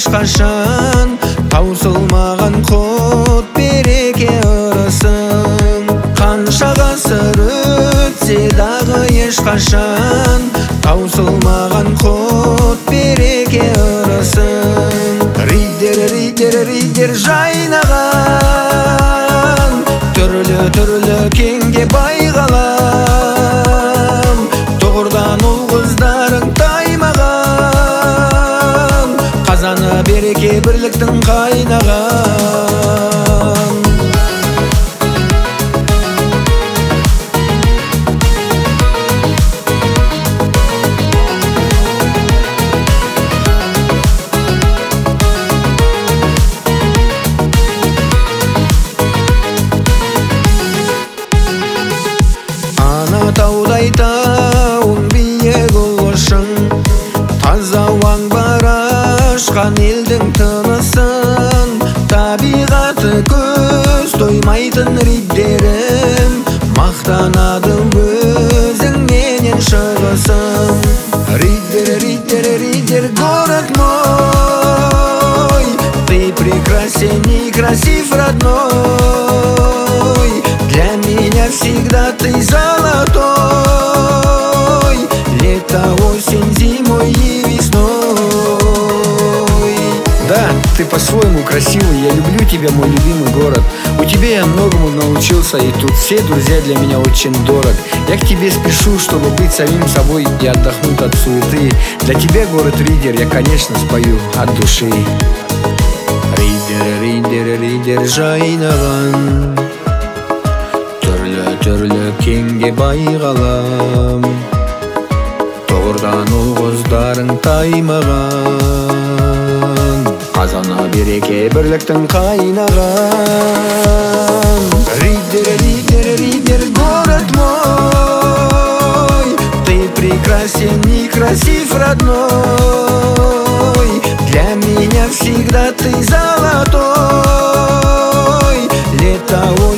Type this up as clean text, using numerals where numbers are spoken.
ешқашан, таусылмаған құт береке ырысың. Қанша ғасыр өтсе дағы ешқашан, таусылмаған құт береке ырысың. Ридер жайнаған, түрлі кеңге байғалам. Тұғырдан ұл қыздарың таймаған, қазаны береке бірліктің қайнаған. Таудай тауың биік ұлышың, таза ауаң бар ашқан елдің тынысын. Табиғаты көз тоймайтын риддерім, мақтанады өзіңнен шығысың. Риддер, город мой, ты прекрасен и красив, родной. Для меня всегда ты золотой, лето, осень, зимой и весной. Да, ты по-своему красивый, я люблю тебя, мой любимый город. У тебя я многому научился, и тут все друзья для меня очень дорог. Я к тебе спешу, чтобы быть самим собой и отдохнуть от суеты. Для тебя, город Риддер, я, конечно, спою от души. Риддер жайнаған, түрлі кеңге байғалам. Тұғырдан ұл қыздарың таймаған, қазана береке бірліктің қайнаған. Риддер, город мой, ты прекрасен и красив, родной. Для меня всегда ты золотой, лето,